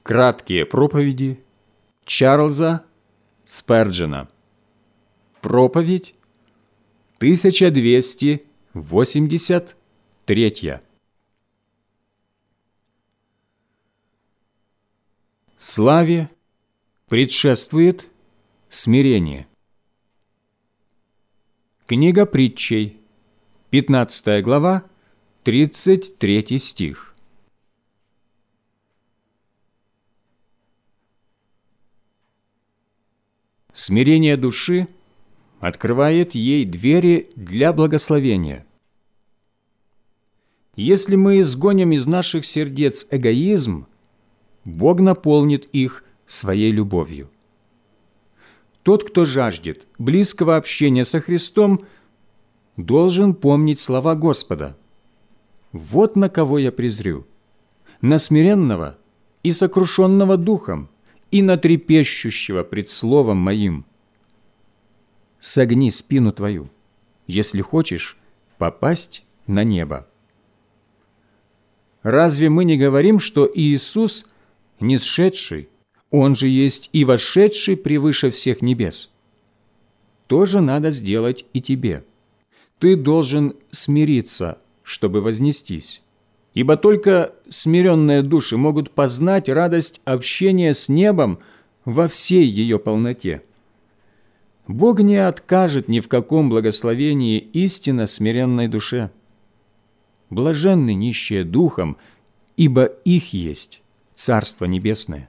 Краткие проповеди Чарльза Сперджена. Проповедь 1283. Славе предшествует смирение. Книга Притчей, 15 глава, 33 стих. Смирение души открывает ей двери для благословения. Если мы изгоним из наших сердец эгоизм, Бог наполнит их своей любовью. Тот, кто жаждет близкого общения со Христом, должен помнить слова Господа: «Вот на кого я презрю, на смиренного и сокрушенного духом, и на трепещущего пред словом моим. Согни спину твою, если хочешь попасть на небо». Разве мы не говорим, что Иисус нисшедший, Он же есть и вошедший превыше всех небес? То же надо сделать и тебе. Ты должен смириться, чтобы вознестись. Ибо только смиренные души могут познать радость общения с небом во всей ее полноте. Бог не откажет ни в каком благословении истинно смиренной душе. Блаженны нищие духом, ибо их есть Царство Небесное.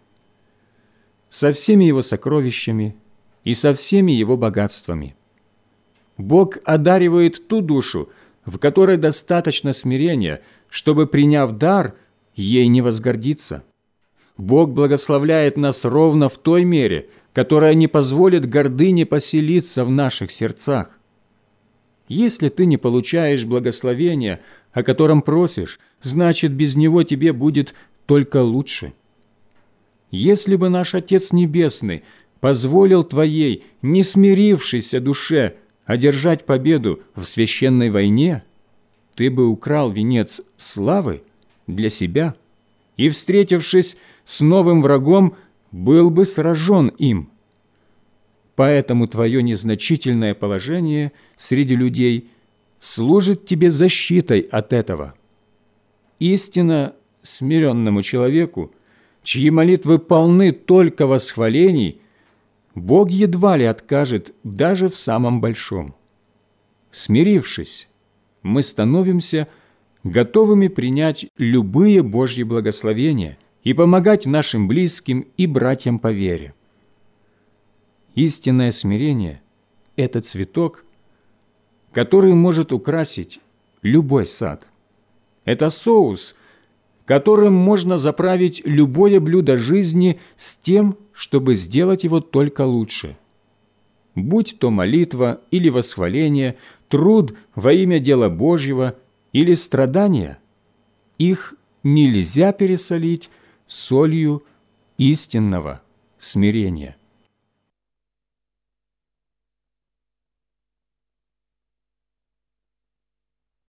Со всеми его сокровищами и со всеми его богатствами Бог одаривает ту душу, в которой достаточно смирения, чтобы, приняв дар, ей не возгордиться. Бог благословляет нас ровно в той мере, которая не позволит гордыне поселиться в наших сердцах. Если ты не получаешь благословения, о котором просишь, значит, без него тебе будет только лучше. Если бы наш Отец Небесный позволил твоей не смирившейся душе одержать победу в священной войне, ты бы украл венец славы для себя и, встретившись с новым врагом, был бы сражен им. Поэтому твое незначительное положение среди людей служит тебе защитой от этого. Истинно смиренному человеку, чьи молитвы полны только восхвалений, Бог едва ли откажет даже в самом большом. Смирившись, мы становимся готовыми принять любые Божьи благословения и помогать нашим близким и братьям по вере. Истинное смирение – это цветок, который может украсить любой сад. Это соус, которым можно заправить любое блюдо жизни с тем, чтобы сделать его только лучше. Будь то молитва или восхваление, труд во имя дела Божьего или страдания, их нельзя пересолить солью истинного смирения.